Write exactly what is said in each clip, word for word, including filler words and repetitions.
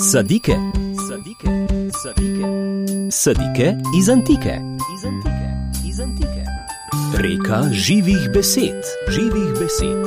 Sadike. Sadike. Sadike. Sadike iz antike. Iz antike. Iz antike. Reka živih besed. Živih besed.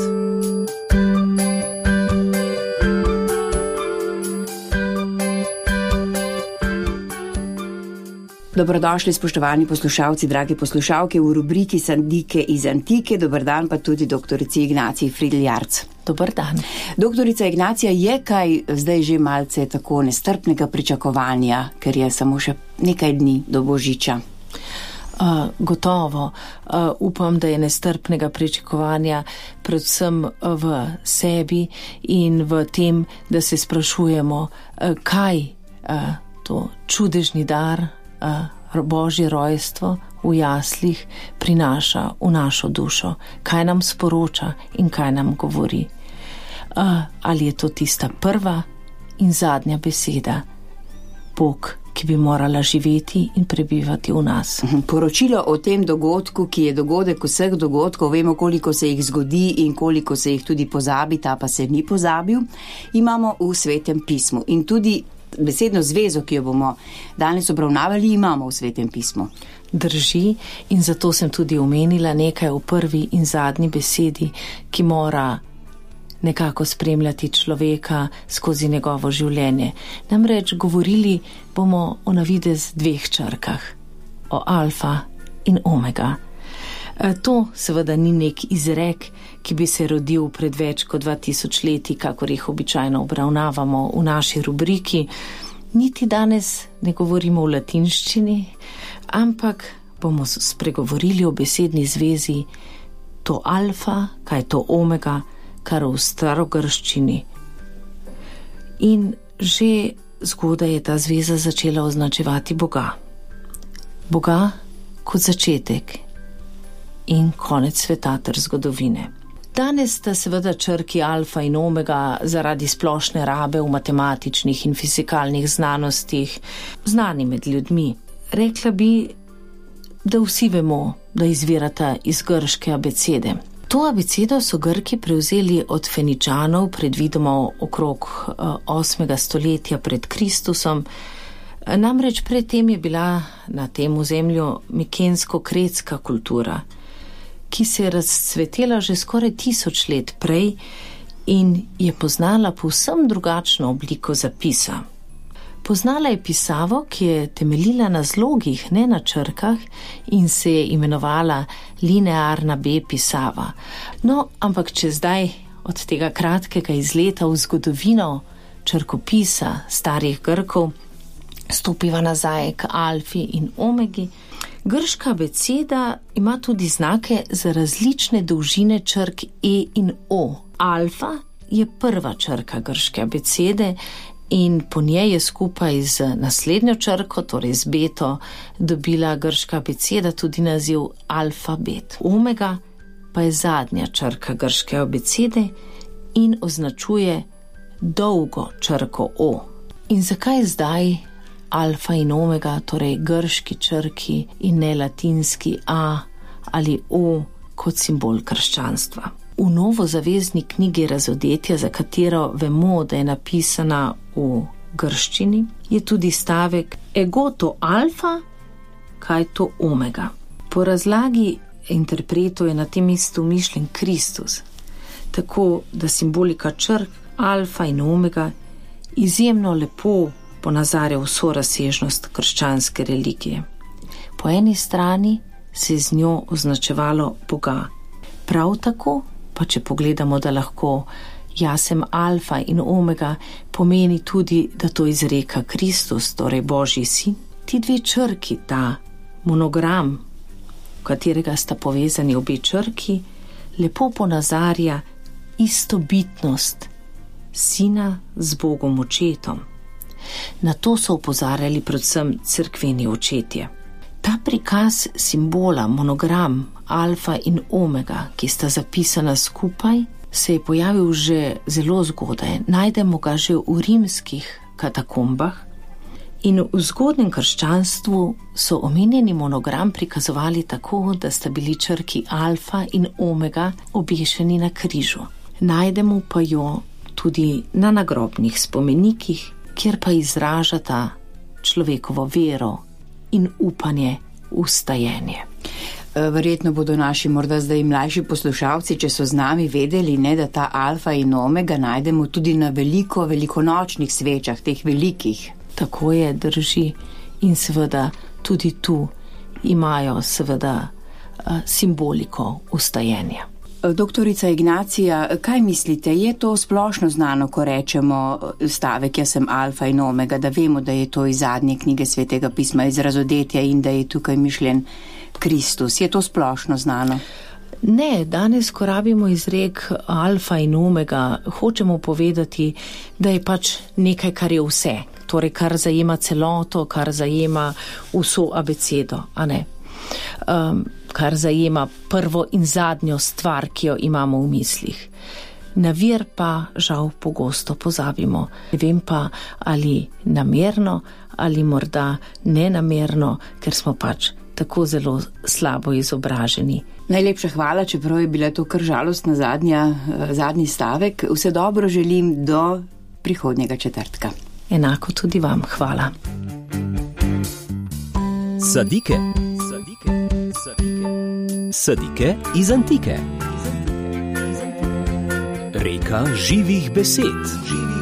Dobrodošli, spoštovani poslušalci, dragi poslušalke v rubriki Sadike iz antike. Dober dan pa tudi doktorici Ignaciji Fridl Jarc. Dober dan. Doktorica Ignacija, je kaj zdaj že malce tako nestrpnega pričakovanja, ker je samo še nekaj dni do Božiča? Uh, gotovo. Uh, upam, da je nestrpnega pričakovanja predvsem v sebi in v tem, da se sprašujemo, uh, kaj uh, to čudežni dar, uh, Božje rojstvo v jaslih prinaša v našo dušo, kaj nam sporoča in kaj nam govori. Uh, ali je to tista prva in zadnja beseda, Bog, ki bi morala živeti in prebivati v nas. Poročilo o tem dogodku, ki je dogodek vseh dogodkov, vemo, koliko se jih zgodi in koliko se jih tudi pozabi, ta pa se ni pozabil, imamo v Svetem pismu. In tudi besedno zvezo, ki jo bomo danes obravnavali, imamo v Svetem pismu. Drži, in zato sem tudi omenila nekaj v prvi in zadnji besedi, ki mora nekako spremljati človeka skozi njegovo življenje. Namreč govorili bomo o navidez dveh črkah, o alfa in omega. To seveda ni nek izrek, ki bi se rodil pred več kot dva tisoč leti, kakor jih običajno obravnavamo v naši rubriki. Niti danes ne govorimo v latinščini, ampak bomo spregovorili o besedni zvezi to alfa, kaj to omega, kar v starogrščini. In že zgodaj je ta zveza začela označevati Boga. Boga kot začetek in konec sveta ter zgodovine. Danes sta seveda črki alfa in omega zaradi splošne rabe v matematičnih in fizikalnih znanostih znani med ljudmi. Rekla bi, da vsi vemo, da izvirata iz grške abecede. To abecedo so Grki prevzeli od Feničanov predvidoma okrog osmega stoletja pred Kristusom. Namreč pred tem je bila na tem ozemlju mikensko-kretska kultura, ki se je razcvetela že skoraj tisoč let prej in je poznala povsem drugačno obliko zapisa. Poznala je pisavo, ki je temeljila na zlogih, ne na črkah, in se je imenovala linearna B pisava. No, ampak če zdaj od tega kratkega izleta v zgodovino črkopisa starih Grkov stopiva nazaj k alfi in omegi, grška abeceda ima tudi znake za različne dolžine črk E in O. Alfa je prva črka grške abecede in po njej je skupaj z naslednjo črko, torej z beto, dobila grška abeceda tudi naziv alfabet. Omega pa je zadnja črka grške abecede in označuje dolgo črko O. In zakaj zdaj alfa in omega, torej grški črki in ne latinski A ali O kot simbol krščanstva? V novozavezni knjigi Razodetja, za katero vemo, da je napisana v grščini, je tudi stavek ego to alfa, kaj to omega. Po razlagi interpretov je na tem mestu mišljen Kristus, tako da simbolika črk alfa in omega izjemno lepo ponazarja vso razsežnost krščanske religije. Po eni strani se je z njo označevalo Boga. Prav tako, pa če pogledamo, da lahko jaz sem alfa in omega, pomeni tudi, da to izreka Kristus, torej Božji sin. Ti dve črki, ta monogram, v katerega sta povezani obe črki, lepo ponazarja istobitnost sina z Bogom očetom. Na to so opozarjali predvsem cerkveni očetje. Ta prikaz simbola, monogram, alfa in omega, ki sta zapisana skupaj, se je pojavil že zelo zgodaj. Najdemo ga že v rimskih katakombah in v zgodnjem krščanstvu so omenjeni monogram prikazovali tako, da sta bili črki alfa in omega obešeni na križu. Najdemo pa jo tudi na nagrobnih spomenikih kjer pa izražata človekovo vero in upanje v stajenje. Verjetno bodo naši morda zdaj mlajši poslušalci, če so z nami, vedeli, ne, da ta alfa in omega najdemo tudi na veliko velikonočnih svečah, teh velikih. Tako je, drži. In seveda tudi tu imajo seveda simboliko ustajenja. Doktorica Ignacija, kaj mislite, je to splošno znano, ko rečemo stavek, jaz sem alfa in omega, da vemo, da je to iz zadnje knjige Svetega pisma, iz Razodetja in da je tukaj mišljen Kristus? Je to splošno znano? Ne, danes, ko rabimo izrek alfa in omega, hočemo povedati, da je pač nekaj, kar je vse, torej kar zajema celoto, kar zajema vso abecedo, a ne? Um, kar zajema prvo in zadnjo stvar, ki jo imamo v mislih. Na vir pa žal pogosto pozabimo. Ne vem pa, ali namerno, ali morda nenamerno, ker smo pač tako zelo slabo izobraženi. Najlepša hvala, čeprav je bila to kar žalostna zadnja, zadnji stavek. Vse dobro želim do prihodnjega četrtka. Enako tudi vam. Hvala. Sadike. Sadike iz antike. Reka živih besed.